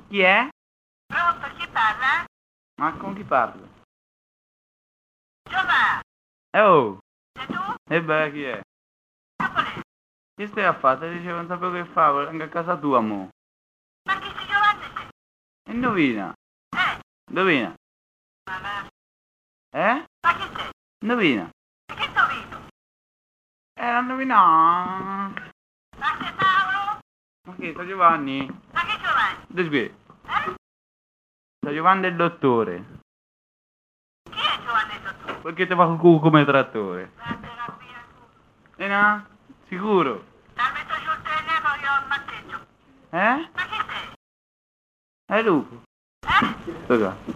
Chi è? Pronto, chi parla? Ma con chi parlo? Giovanni, Oh! sei tu? E beh, chi è? Napoli. Che stai a fare? Ti dicevo, non sapevo che fare, anche a casa tua, mo. Ma chi sei Giovanni sei? Indovina. Indovina. Ma chi sei? Indovina. E che sto visto? Non indovina. Ma sei Paolo? Ma che, sto Giovanni? Ma che Giovanni? Ti spiego. Sto Giovanni il dottore. Chi è Giovanni Dottore? Perché ti fa il culo come trattore? La terapia. No? Sicuro? La metto giù il telefono, io ammazzeggio. Eh? Ma chi sei? Lupo. Cosa?